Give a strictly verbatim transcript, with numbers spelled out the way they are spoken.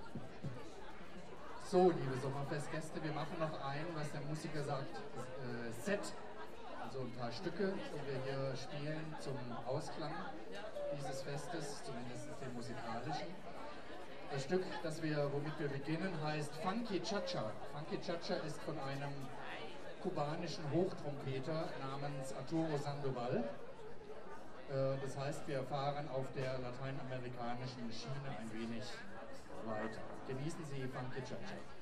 So, liebe Sommerfestgäste, wir machen noch ein, was der Musiker sagt, äh, Set, also ein paar Stücke, die wir hier spielen zum Ausklang dieses Festes, zumindest dem musikalischen. Das Stück, das wir, womit wir beginnen, heißt Funky Cha-Cha. Funky Cha-Cha ist von einem kubanischen Hochtrompeter namens Arturo Sandoval. Das heißt, wir fahren auf der lateinamerikanischen Schiene ein wenig weiter. Genießen Sie Funky Cha-Cha.